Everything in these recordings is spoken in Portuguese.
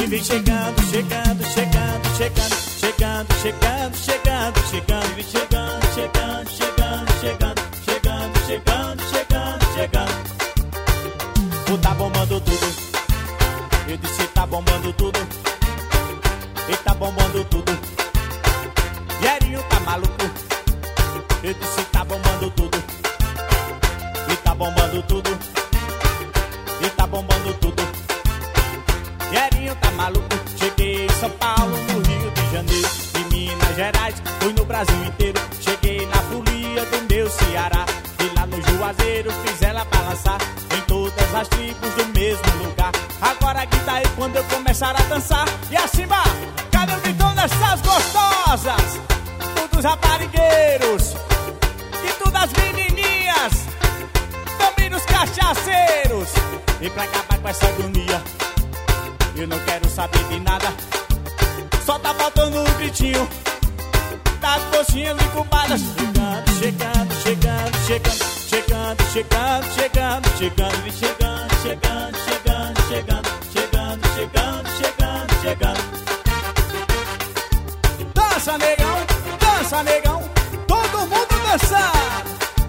vem chegando, chegando, chegando, chegando, chegando, chegando, chegando, chegando, vem chegando, chegando, chegando, chegando, chegando, chegando, chegando, chegando. Tu tá bombando tudo. Eu disse tá bombando tudo. Ele tá bombando tudo. Vierinho tá maluco. Eu disse tá bombando tudo. E tá bombando tudo. E tá bombando tudo. Vierinho tá maluco. Cheguei em São Paulo, no Rio de Janeiro, em Minas Gerais, fui no Brasil inteiro. Cheguei na folia do meu Ceará, e lá no Juazeiro fiz ela balançar, em todas as tribos do mesmo lugar. Agora grita aí quando eu começar a dançar. E acima, cadê o gritão dessas gostosas? Todos raparigueiros e todas as menininhas, também os cachaceiros. E pra acabar com essa agonia, eu não quero saber de nada, só tá faltando um gritinho das coxinhas encubadas. Chegando, chegando, chegando, chegando, chegando, chegando, chegando, chegando, e chegando, chegando, chegando, chegando, chegando, chegando, chegando, chegando. Dança, negão, todo mundo dançar.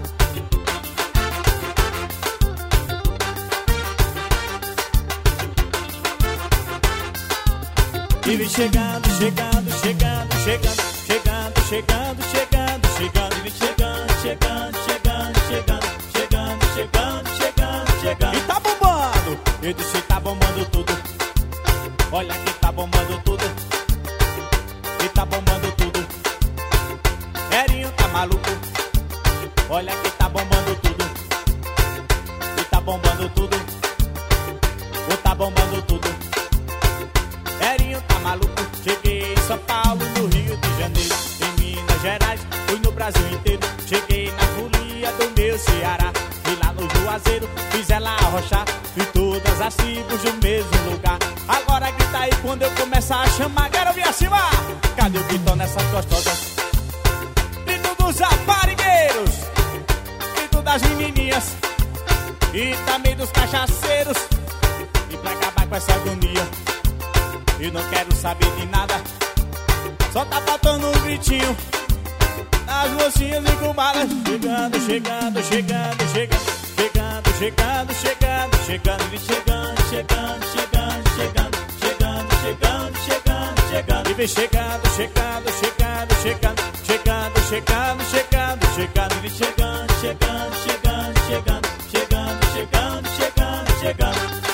E vem chegando, chegando, chegando, chegando, chegando, chegando, chegando, chegando, e vem chegando, chegando, chegando, chegando, chegando, chegando, chegando, chegando. E tá bombando. Eu disse tá bombando tudo. Olha que tá bombando tudo. E tá bombando tudo. Erinho tá maluco. Olha que tá bombando tudo. E tá bombando tudo. Ou tá bombando tudo. Erinho tá maluco. Cheguei em São Paulo, no Rio de Janeiro, em Minas Gerais, fui no Brasil inteiro. Cheguei na folia do meu Ceará, e lá no Juazeiro fiz ela arrochar, e todas as tribos do mesmo lugar. Agora grita aí quando eu começar a chamar. Quero vir acima. Cadê o gritão nessas gostosas? Grito dos raparigueiros, grito das menininhas e também dos cachaceiros. E pra acabar com essa agonia, eu não quero saber de nada, só tá faltando um gritinho as mocinhas encubadas. Chegando, chegando, chegando, chegando, chegando, chegando, chegando, chegando, vem chegando, chegando, chegando, chegando, chegando, chegando, chegando, chegando. E vem chegando, chegando, chegando, chegando, chegando, chegando, chegando, chegando, vem chegando, chegando, chegando, chegando, chegando, chegando, chegando, chegando.